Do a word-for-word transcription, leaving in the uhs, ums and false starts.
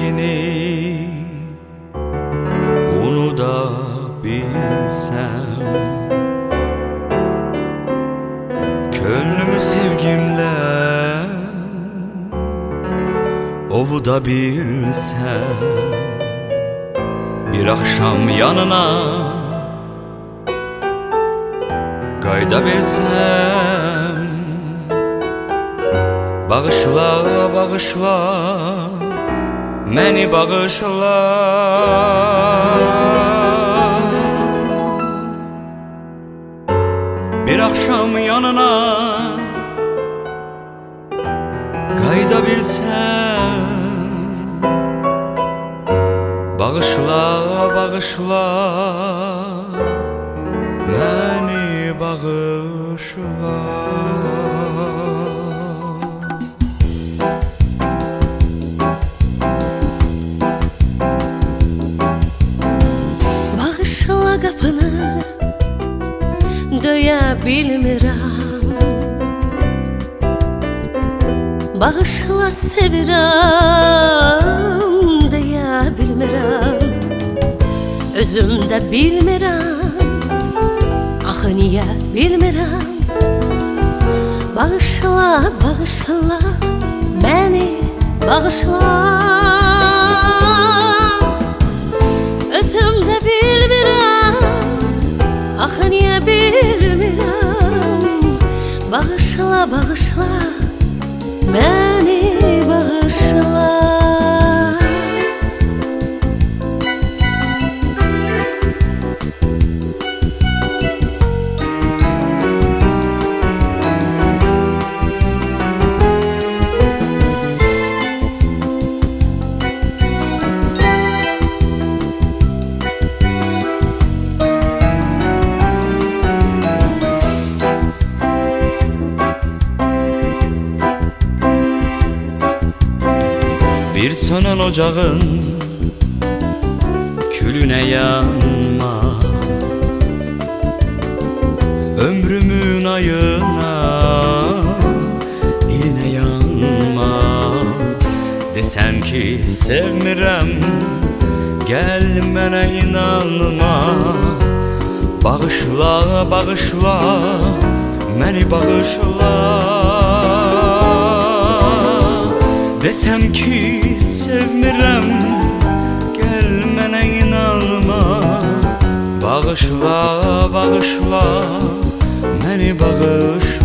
sevgini unutabilsem, gönlümü sevgimle ovutabilsem, bir akşam yanına qayıdabilsem, bağışla, bağışla, məni bağışla. Bir akşam yanına qayıdabilsem, bağışla, bağışla, məni bağışla. Bağışla qapını döyə bilmirəm, bağışla sevirəm deyə bilmirəm, özümdə bilmirəm, axı niyə bilmirəm. Bağışla, bağışla, məni bağışla, özümdə bilmirəm, axı niyə bilmirəm. Bağışla, bağışla, məni bağışla. Bir sönen ocağın külüne yanma, ömrümün ayına, iline yanma. Desem ki sevmirəm, gel mənə inanma. Bağışla, bağışla, məni bağışla. Desem ki sevmirəm, gel mənə inanma. Bağışla, bağışla, məni bağışla.